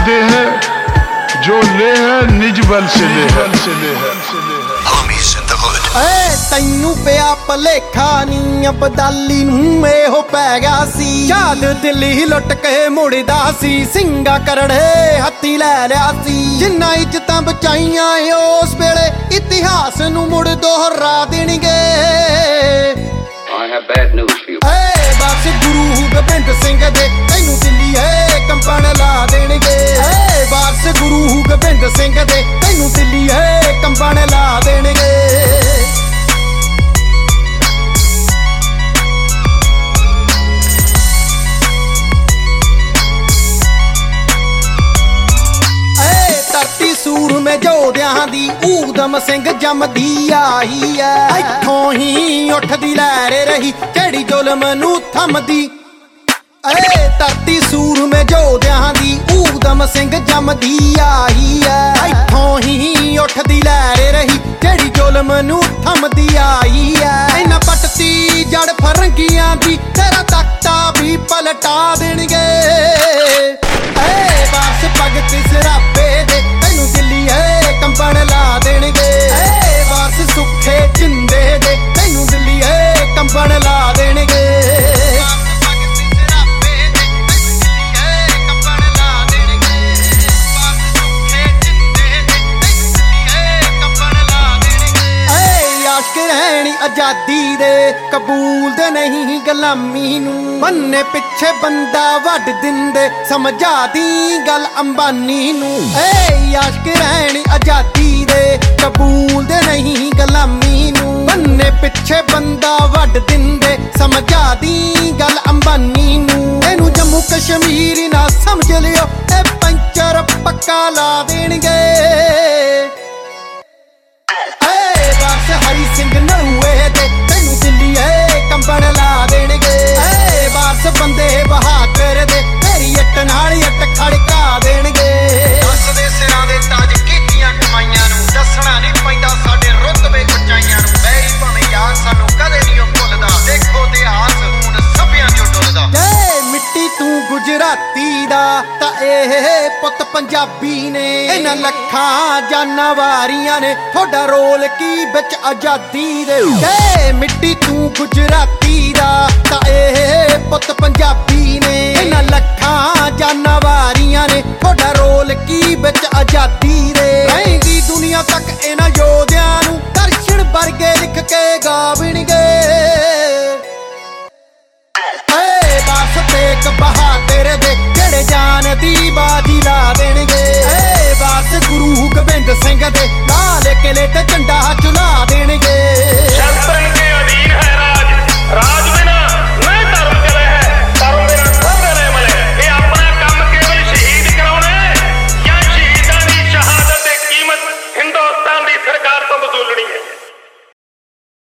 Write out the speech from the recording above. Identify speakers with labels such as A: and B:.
A: दे है, जो ले है निज बल से ले है।
B: तैनू पिया भलेखा नी अबदाली नूं एहो पै गया सी। याद दिल्ली लुट के मुड़दा सी, सिंगा करड़े हत्थी लै लिया सी। जिन्ना इज्जतां बचाइयां उस वेले इतिहास नूं मुड़ दोहरा देणगे। बस गुरु गोबिंद सिंह दे तैनू दिल्ली कंबण ला देणगे। बस गुरु गोबिंद सिंह दे तैनू दिल्ली कंबण ला देणगे। सूर में जोधियां दी ऊधम सिंह जमदी आई है। इत्थों ही उठदी लहर रही जेड़ी जुल्म नू थमदी। धरती सूर में जोधियां दी ऊधम सिंह जमदी आई है। इत्थों ही उठदी लहर रही जेड़ी जुल्म नू थमदी आई है। इन्हां पटती जड़ फरंगियां दी तेरा तख्ता भी पलटा देणगे। बस भगत सराबे दे तैनू दिल्ली कंबण ला देणगे। बस सुखे जिंदे दे तैनू दिल्ली कंबण ला देणगे। आजादी दे कबूल दे नहीं गुलामी नू, बन्ने पिछे बंदा वड दिंदे समझा दी गल अंबानी नू। आशिक रहनी आजादी दे कबूल दे नहीं गुलामी नू, बन्ने पिछे बंदा वड दिंदे समझा दी गल अंबानी नू। एनू जम्मू कश्मीर ना समझ लियो ए पंचर पक्का ला देणगे। हरी सिंह नलूए दे तैनू दिल्ली कंबण ला देणगे। बस बंदे बहादुर दे तेरी इट नाल इट खड़का देणगे। दस दे सिरां दे ताज कीतियां कमाइयां नू, दसना नहीं पैंदा साडे रुतबे उचाइयां नू। बैरी भावें याद सानू कदे नहीं भुलदा, देखो इतिहास हुण सभ्यां चों डुलदा। मिट्टी तू गुजराती दा ता एह पुत पंजाबी ने। इन्हां लखां जाना वारियां ने थोड़ा रोल की बिच आजादी दे। मिट्टी तू गुजराती दा ता एह पुत पंजाबी ने। इन्हां लखां जाना वारियां ने थोड़ा रोल की बिच आजादी दे। रहेंगी दुनिया तक इन्हां योधियां नू दर्शन वर्गे लिख के गावणगे। बस तेग बहादुर दे जेड़े जान दी बाजी ला देणगे। बस गुरु गोबिंद सिंह दे लाल किले ते झंडा चुला देणगे।